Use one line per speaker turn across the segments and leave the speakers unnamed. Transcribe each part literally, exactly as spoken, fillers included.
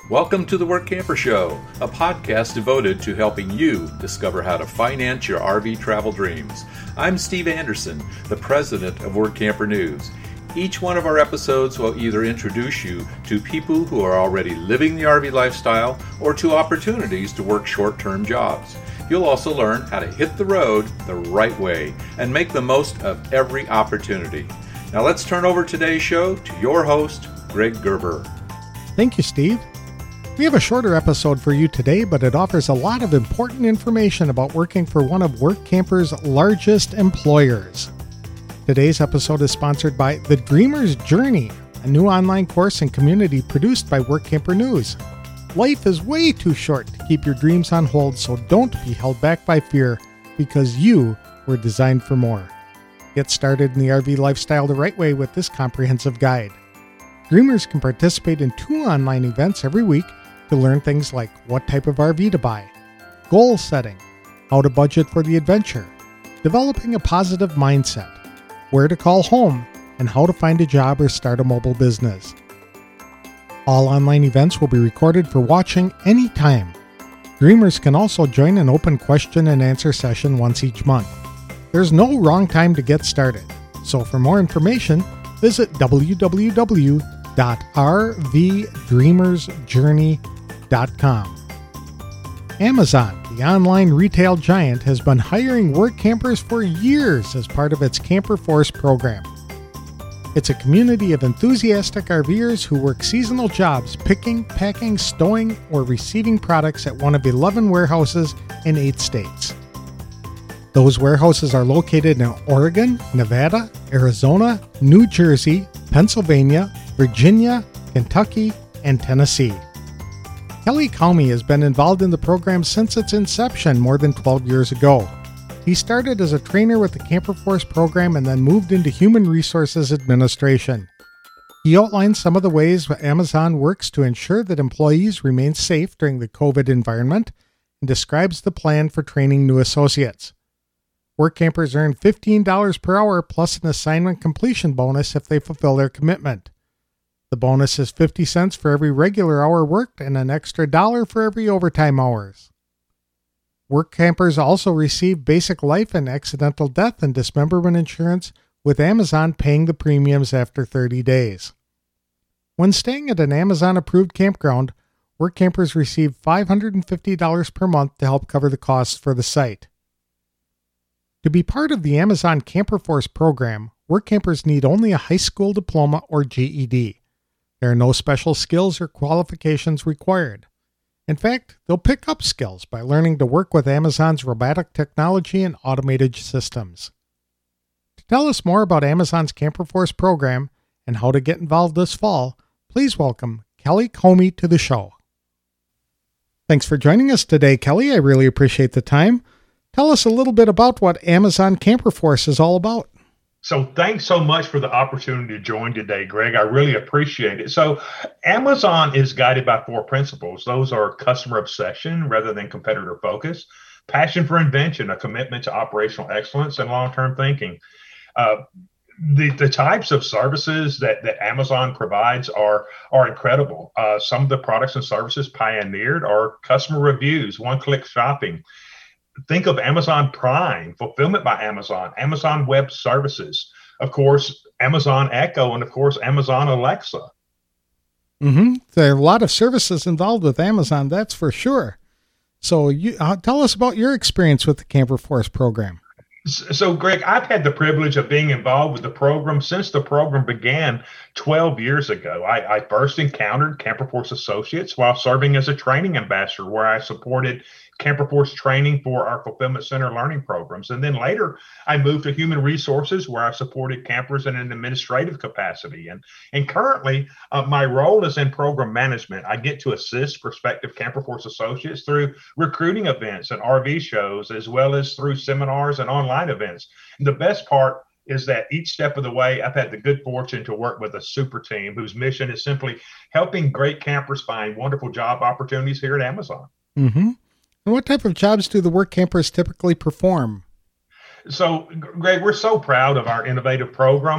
Welcome to the Work Camper Show, a podcast devoted to helping you discover how to finance your R V travel dreams. I'm Steve Anderson, the president of Work Camper News. Each one of our episodes will either introduce you to people who are already living the R V lifestyle or to opportunities to work short-term jobs. You'll also learn how to hit the road the right way and make the most of every opportunity. Now let's turn over today's show to your host, Greg Gerber.
Thank you, Steve. We have a shorter episode for you today, but it offers a lot of important information about working for one of Work Camper's largest employers. Today's episode is sponsored by The Dreamer's Journey, a new online course and community produced by Work Camper News. Life is way too short to keep your dreams on hold, so don't be held back by fear, because you were designed for more. Get started in the R V lifestyle the right way with this comprehensive guide. Dreamers can participate in two online events every week to learn things like what type of R V to buy, goal setting, how to budget for the adventure, developing a positive mindset, where to call home, and how to find a job or start a mobile business. All online events will be recorded for watching anytime. Dreamers can also join an open question and answer session once each month. There's no wrong time to get started, so for more information, visit w w w dot r v dreamers journey dot com. Amazon, the online retail giant, has been hiring work campers for years as part of its Camper Force program. It's a community of enthusiastic RVers who work seasonal jobs picking, packing, stowing, or receiving products at one of eleven warehouses in eight states. Those warehouses are located in Oregon, Nevada, Arizona, New Jersey, Pennsylvania, Virginia, Kentucky, and Tennessee. Kelly Comey has been involved in the program since its inception more than twelve years ago. He started as a trainer with the Camper Force program and then moved into human resources administration. He outlines some of the ways Amazon works to ensure that employees remain safe during the COVID environment and describes the plan for training new associates. Work campers earn fifteen dollars per hour plus an assignment completion bonus if they fulfill their commitment. The bonus is fifty cents for every regular hour worked and an extra dollar for every overtime hours. Work campers also receive basic life and accidental death and dismemberment insurance, with Amazon paying the premiums after thirty days. When staying at an Amazon-approved campground, work campers receive five hundred fifty dollars per month to help cover the costs for the site. To be part of the Amazon Camper Force program, work campers need only a high school diploma or G E D. There are no special skills or qualifications required. In fact, they'll pick up skills by learning to work with Amazon's robotic technology and automated systems. To tell us more about Amazon's Camper Force program and how to get involved this fall, please welcome Kelly Comey to the show. Thanks for joining us today, Kelly. I really appreciate the time. Tell us a little bit about what Amazon Camper Force is all about.
So thanks so much for the opportunity to join today, Greg. I really appreciate it. So Amazon is guided by four principles. Those are customer obsession rather than competitor focus, passion for invention, a commitment to operational excellence, and long-term thinking. Uh, the, the types of services that, that Amazon provides are, are incredible. Uh, some of the products and services pioneered are customer reviews, one-click shopping. Think of Amazon Prime, fulfillment by Amazon, Amazon Web Services, of course, Amazon Echo, and of course, Amazon Alexa.
Mm-hmm. There are a lot of services involved with Amazon, that's for sure. So you uh, tell us about your experience with the Camper Force program.
So, Greg, I've had the privilege of being involved with the program since the program began twelve years ago. I, I first encountered Camper Force associates while serving as a training ambassador, where I supported Camper Force training for our fulfillment center learning programs. And then later, I moved to human resources, where I supported campers in an administrative capacity. And, and currently, uh, my role is in program management. I get to assist prospective Camper Force associates through recruiting events and R V shows, as well as through seminars and online events. And the best part is that each step of the way, I've had the good fortune to work with a super team whose mission is simply helping great campers find wonderful job opportunities here at Amazon.
Mm-hmm. And what type of jobs do the work campers typically perform?
So, Greg, we're so proud of our innovative program.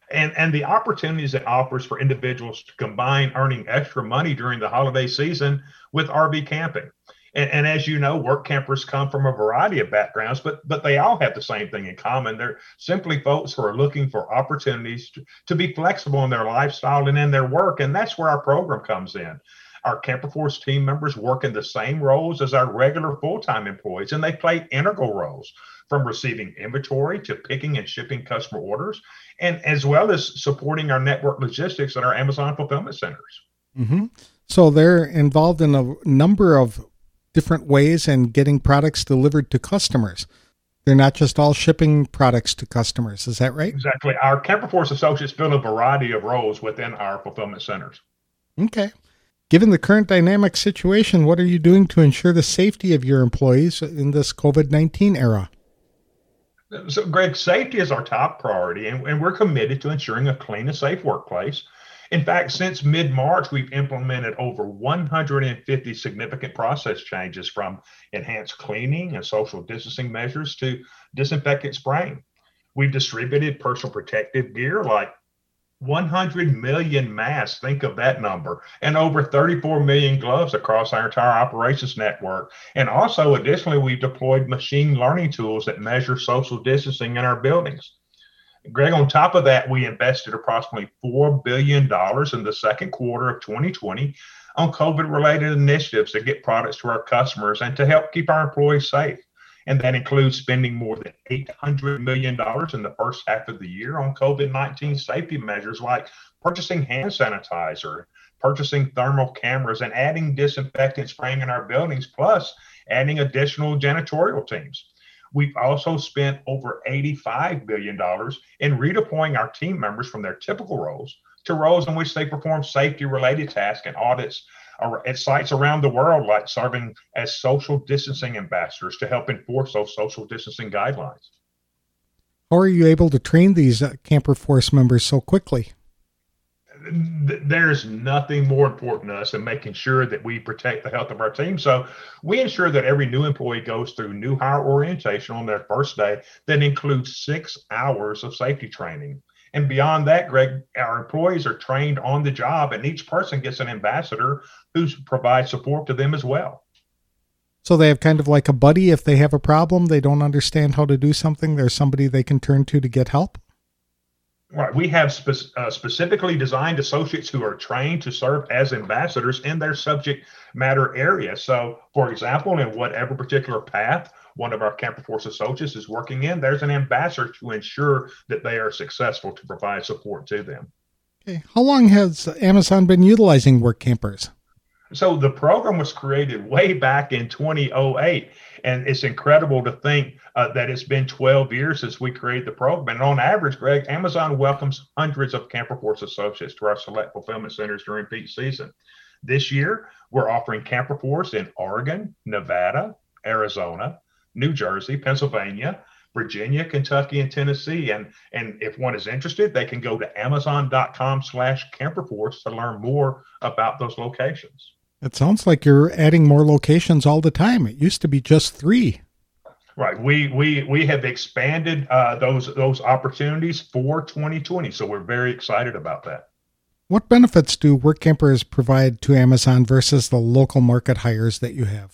And, and the opportunities it offers for individuals to combine earning extra money during the holiday season with R V camping. And, and as you know, work campers come from a variety of backgrounds, but but they all have the same thing in common. They're simply folks who are looking for opportunities to, to be flexible in their lifestyle and in their work. And that's where our program comes in. Our Camper Force team members work in the same roles as our regular full-time employees, and they play integral roles from receiving inventory to picking and shipping customer orders, and as well as supporting our network logistics at our Amazon fulfillment centers.
Mm-hmm. So they're involved in a number of different ways in getting products delivered to customers. They're not just all shipping products to customers. Is that right?
Exactly. Our Camper Force associates fill a variety of roles within our fulfillment centers.
Okay. Given the current dynamic situation, what are you doing to ensure the safety of your employees in this COVID nineteen era?
So, Greg, safety is our top priority, and, and we're committed to ensuring a clean and safe workplace. In fact, since mid-March, we've implemented over one hundred fifty significant process changes, from enhanced cleaning and social distancing measures to disinfectant spraying. We've distributed personal protective gear like one hundred million masks, think of that number, and over thirty-four million gloves across our entire operations network. And also, additionally, we've deployed machine learning tools that measure social distancing in our buildings. Greg, on top of that, we invested approximately four billion dollars in the second quarter of twenty twenty on COVID-related initiatives to get products to our customers and to help keep our employees safe. And that includes spending more than eight hundred million dollars in the first half of the year on COVID nineteen safety measures like purchasing hand sanitizer, purchasing thermal cameras, and adding disinfectant spraying in our buildings, plus adding additional janitorial teams. We've also spent over eighty-five billion dollars in redeploying our team members from their typical roles to roles in which they perform safety-related tasks and audits at sites around the world, like serving as social distancing ambassadors to help enforce those social distancing guidelines.
How are you able to train these uh, Camper Force members so quickly?
There's nothing more important to us than making sure that we protect the health of our team. So we ensure that every new employee goes through new hire orientation on their first day that includes six hours of safety training. And beyond that, Greg, our employees are trained on the job, and each person gets an ambassador who provides support to them as well.
So they have kind of like a buddy. If they have a problem, they don't understand how to do something, there's somebody they can turn to to get help?
Right. We have spe- uh, specifically designed associates who are trained to serve as ambassadors in their subject matter area. So, for example, in whatever particular path one of our Camper Force associates is working in, there's an ambassador to ensure that they are successful to provide support to them.
Okay. How long has Amazon been utilizing work campers?
So the program was created way back in twenty oh eight, and it's incredible to think uh, that it's been twelve years since we created the program. And on average, Greg, Amazon welcomes hundreds of Camper Force associates to our select fulfillment centers during peak season. This year, we're offering Camper Force in Oregon, Nevada, Arizona, New Jersey, Pennsylvania, Virginia, Kentucky, and Tennessee. And, and if one is interested, they can go to amazon.com slash camperforce to learn more about those locations.
It sounds like you're adding more locations all the time. It used to be just three.
Right. We we we have expanded uh, those those opportunities for twenty twenty. So we're very excited about that.
What benefits do work campers provide to Amazon versus the local market hires that you have?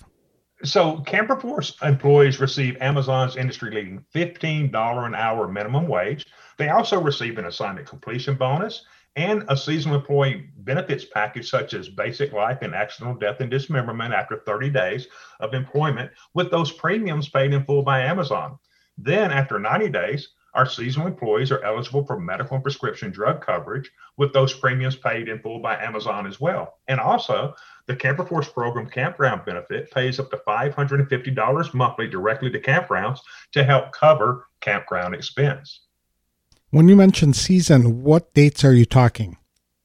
So Camper Force employees receive Amazon's industry-leading fifteen dollars an hour minimum wage. They also receive an assignment completion bonus and a seasonal employee benefits package such as basic life and accidental death and dismemberment after thirty days of employment, with those premiums paid in full by Amazon. Then after ninety days, our seasonal employees are eligible for medical and prescription drug coverage, with those premiums paid in full by Amazon as well. And also, the Camper Force program campground benefit pays up to five hundred fifty dollars monthly directly to campgrounds to help cover campground expense.
When you mention season, what dates are you talking?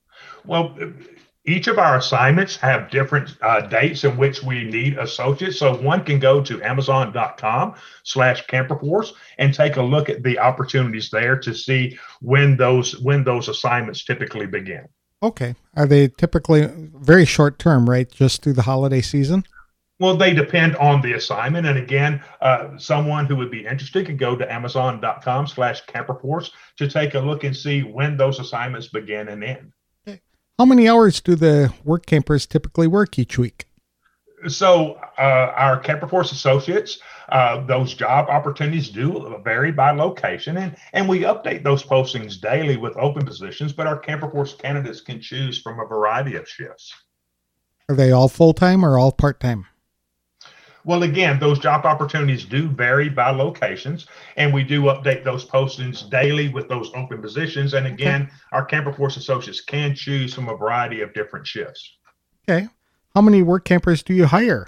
Well, each of our assignments have different uh, dates in which we need associates. So one can go to amazon.com slash camperforce and take a look at the opportunities there to see when those when those assignments typically begin.
Okay. Are they typically very short term, right? Just through the holiday season?
Well, they depend on the assignment. And again, uh, someone who would be interested can go to amazon.com slash camperforce to take a look and see when those assignments begin and end.
Okay. How many hours do the work campers typically work each week?
So uh, our Camperforce associates, uh, those job opportunities do vary by location, and, and we update those postings daily with open positions, but our Camperforce candidates can choose from a variety of shifts.
Are they all full-time or all part-time?
Well, again, those job opportunities do vary by locations, and we do update those postings daily with those open positions. And again, okay. Our Camperforce associates can choose from a variety of different shifts.
Okay. How many work campers do you hire?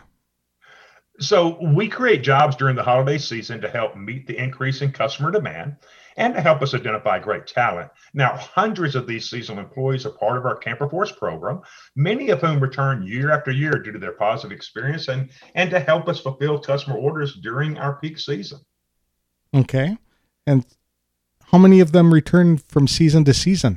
So we create jobs during the holiday season to help meet the increase in customer demand and to help us identify great talent. Now, hundreds of these seasonal employees are part of our Camperforce program, many of whom return year after year due to their positive experience and, and to help us fulfill customer orders during our peak season.
Okay. And how many of them return from season to season?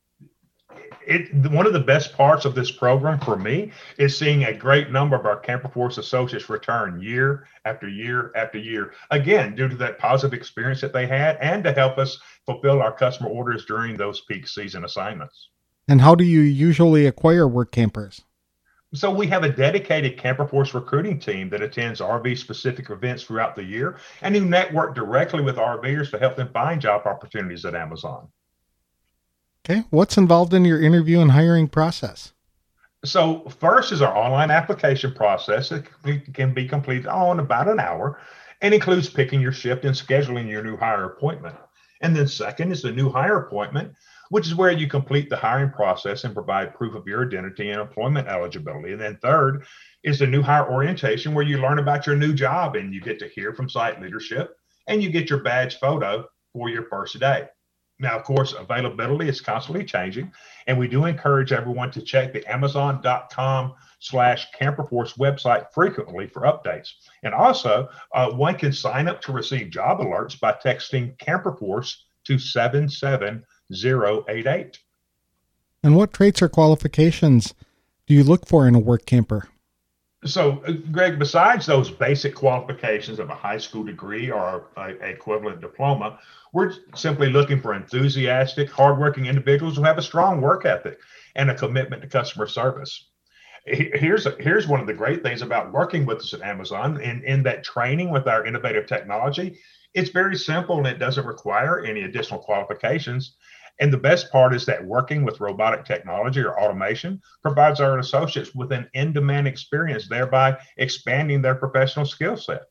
It, one of the best parts of this program for me is seeing a great number of our Camperforce associates return year after year after year, again, due to that positive experience that they had and to help us fulfill our customer orders during those peak season assignments.
And how do you usually acquire work campers?
So we have a dedicated Camperforce recruiting team that attends R V-specific events throughout the year and who network directly with RVers to help them find job opportunities at Amazon.
Okay. What's involved in your interview and hiring process?
So first is our online application process. It can be completed all in about an hour and includes picking your shift and scheduling your new hire appointment. And then second is the new hire appointment, which is where you complete the hiring process and provide proof of your identity and employment eligibility. And then third is the new hire orientation, where you learn about your new job and you get to hear from site leadership and you get your badge photo for your first day. Now, of course, availability is constantly changing, and we do encourage everyone to check the amazon.com slash Camperforce website frequently for updates. And also, uh, one can sign up to receive job alerts by texting Camperforce to seven seven zero eight eight.
And what traits or qualifications do you look for in a work camper?
So, uh, Greg, besides those basic qualifications of a high school degree or a, a equivalent diploma, we're simply looking for enthusiastic, hardworking individuals who have a strong work ethic and a commitment to customer service. Here's a, here's one of the great things about working with us at Amazon. In, in that training with our innovative technology, it's very simple and it doesn't require any additional qualifications. And the best part is that working with robotic technology or automation provides our associates with an in-demand experience, thereby expanding their professional skill set.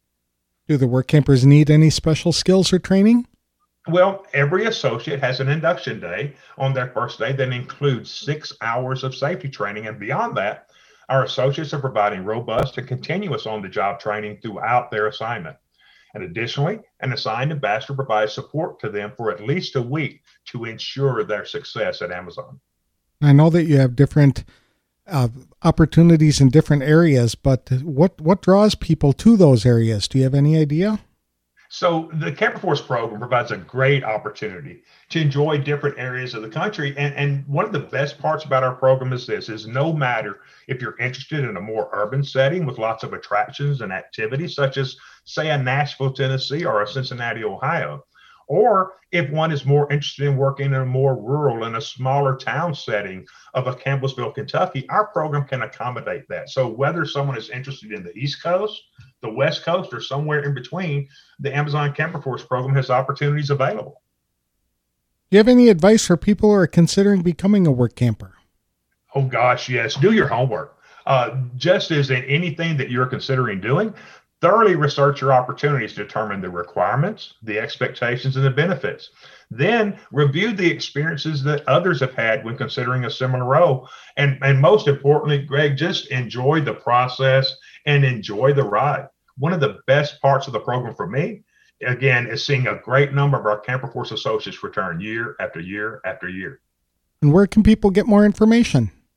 Do the work campers need any special skills or training?
Well, every associate has an induction day on their first day that includes six hours of safety training. And beyond that, our associates are providing robust and continuous on-the-job training throughout their assignment. And additionally, an assigned ambassador provides support to them for at least a week to ensure their success at Amazon.
I know that you have different uh, opportunities in different areas, but what, what draws people to those areas? Do you have any idea?
So the Camperforce program provides a great opportunity to enjoy different areas of the country. And, and one of the best parts about our program is this, is no matter if you're interested in a more urban setting with lots of attractions and activities, such as, say, a Nashville, Tennessee, or a Cincinnati, Ohio, or if one is more interested in working in a more rural and a smaller town setting of a Campbellsville, Kentucky, our program can accommodate that. So whether someone is interested in the East Coast, the West Coast, or somewhere in between, the Amazon Camperforce program has opportunities available.
Do you have any advice for people who are considering becoming a work camper?
Oh, gosh, yes. Do your homework. Uh, just as in anything that you're considering doing, thoroughly research your opportunities to determine the requirements, the expectations, and the benefits. Then review the experiences that others have had when considering a similar role. And, and most importantly, Greg, just enjoy the process and enjoy the ride. One of the best parts of the program for me, again, is seeing a great number of our Camperforce associates return year after year after year.
And where can people get more information?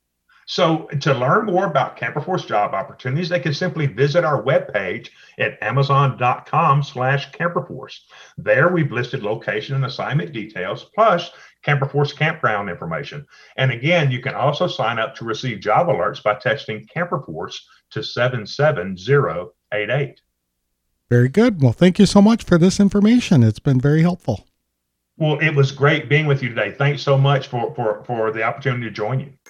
So to learn more about CamperForce job opportunities, they can simply visit our webpage at amazon.com slash CamperForce. There we've listed location and assignment details, plus CamperForce campground information. And again, you can also sign up to receive job alerts by texting CamperForce to seven seven zero eight eight.
Very good. Well, thank you so much for this information. It's been very helpful.
Well, it was great being with you today. Thanks so much for, for, for the opportunity to join you.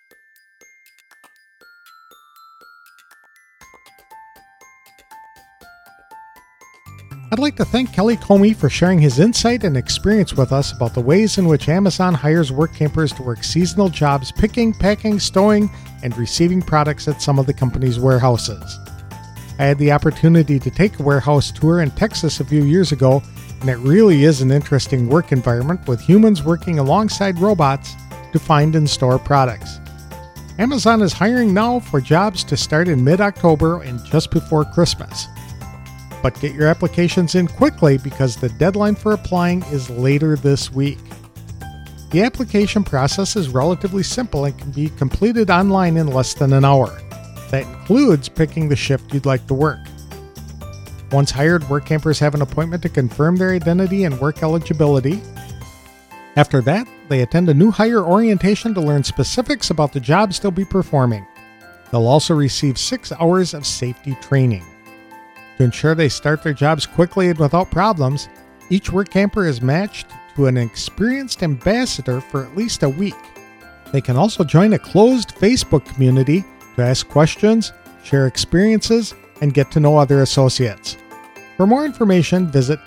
I'd like to thank Kelly Comey for sharing his insight and experience with us about the ways in which Amazon hires work campers to work seasonal jobs picking, packing, stowing, and receiving products at some of the company's warehouses. I had the opportunity to take a warehouse tour in Texas a few years ago, and it really is an interesting work environment with humans working alongside robots to find and store products. Amazon is hiring now for jobs to start in mid-October and just before Christmas. But get your applications in quickly because the deadline for applying is later this week. The application process is relatively simple and can be completed online in less than an hour. That includes picking the shift you'd like to work. Once hired, work campers have an appointment to confirm their identity and work eligibility. After that, they attend a new hire orientation to learn specifics about the jobs they'll be performing. They'll also receive six hours of safety training. To ensure they start their jobs quickly and without problems, each work camper is matched to an experienced ambassador for at least a week. They can also join a closed Facebook community to ask questions, share experiences, and get to know other associates. For more information, visit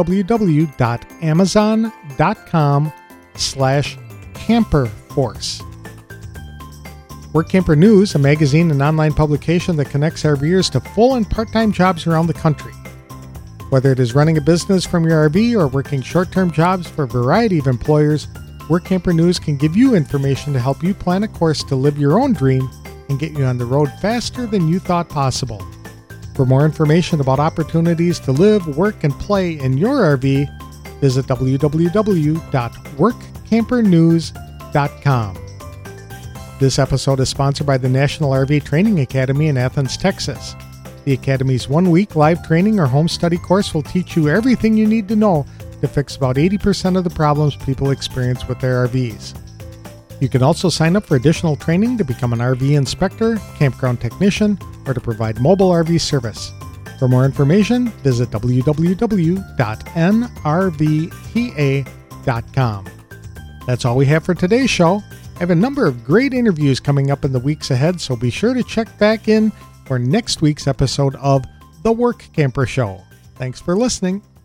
www.amazon.com slash camperforce. Work Camper News, a magazine and online publication that connects RVers to full and part-time jobs around the country. Whether it is running a business from your R V or working short-term jobs for a variety of employers, Work Camper News can give you information to help you plan a course to live your own dream and get you on the road faster than you thought possible. For more information about opportunities to live, work, and play in your R V, visit w w w dot work camper news dot com. This episode is sponsored by the National R V Training Academy in Athens, Texas. The Academy's one-week live training or home study course will teach you everything you need to know to fix about eighty percent of the problems people experience with their R Vs. You can also sign up for additional training to become an R V inspector, campground technician, or to provide mobile R V service. For more information, visit w w w dot n r v t a dot com. That's all we have for today's show. I have a number of great interviews coming up in the weeks ahead, so be sure to check back in for next week's episode of The Work Camper Show. Thanks for listening.